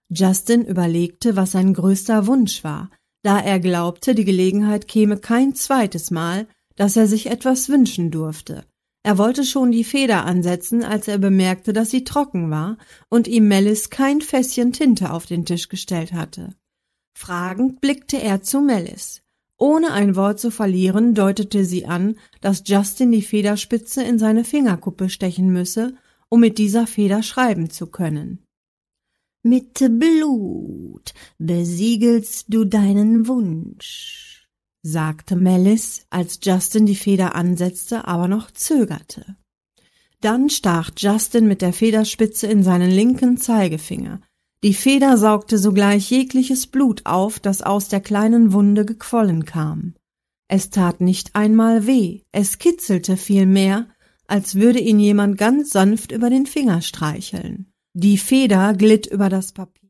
Justin überlegte, was sein größter Wunsch war, da er glaubte, die Gelegenheit käme kein zweites Mal, dass er sich etwas wünschen durfte. Er wollte schon die Feder ansetzen, als er bemerkte, dass sie trocken war und ihm Malice kein Fässchen Tinte auf den Tisch gestellt hatte. Fragend blickte er zu Malice. Ohne ein Wort zu verlieren, deutete sie an, dass Justin die Federspitze in seine Fingerkuppe stechen müsse, um mit dieser Feder schreiben zu können. »Mit Blut besiegelst du deinen Wunsch«, sagte Malice, als Justin die Feder ansetzte, aber noch zögerte. Dann stach Justin mit der Federspitze in seinen linken Zeigefinger. Die Feder saugte sogleich jegliches Blut auf, das aus der kleinen Wunde gequollen kam. Es tat nicht einmal weh, es kitzelte vielmehr, als würde ihn jemand ganz sanft über den Finger streicheln. Die Feder glitt über das Papier